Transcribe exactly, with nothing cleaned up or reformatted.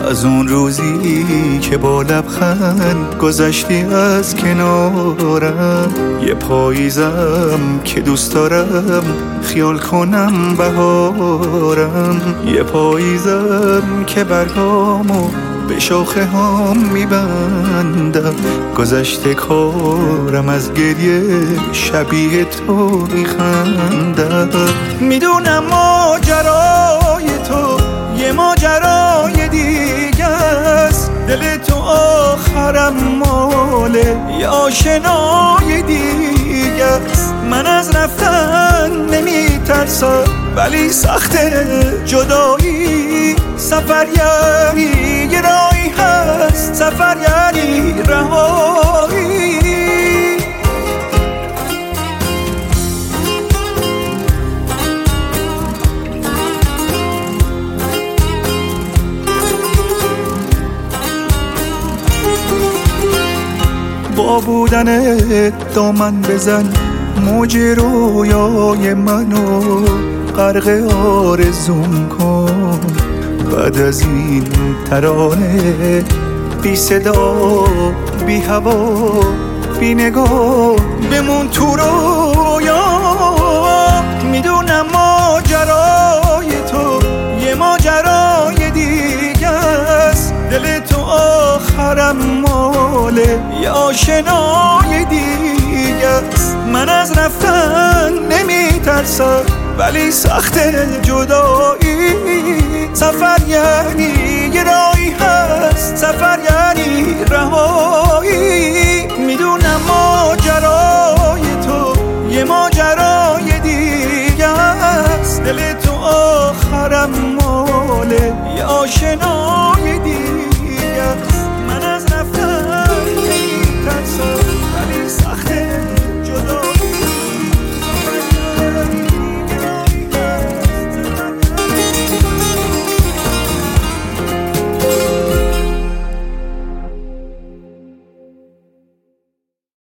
از اون روزی که با لبخند گذشتی از کنارم، یه پاییزم که دوست دارم خیال کنم بهارم، یه پاییزم که برگامو به شاخه هام میبندم، گذشته کارم از گریه شبیه تو میخندم. میدونم ماجرای تو یه ماجرای دیگه است، دل تو آخرم ماله یه آشنای دیگه است. من از رفتن نمیترسم ولی سخت جدایی، سفر یعنی یه راهی هست، سفر یعنی رهایی. با بودن دامن بزن موج رویای منو، غرق آرزوم کن بعد از این ترانه، بی صدا بی هوا بی نگاه بمون تو رویا. میدونم ماجرای تو یه ماجرای دیگه است، دل تو آخرم ماله یه آشنای دیگه است. من از رفتن نمیترسم ولی سخت جدایی، سفر یعنی یه راهی هست، سفر یعنی رهایی. میدونم ماجرای تو یه ماجرای دیگه است، دل تو آخرم ماله یه آشنا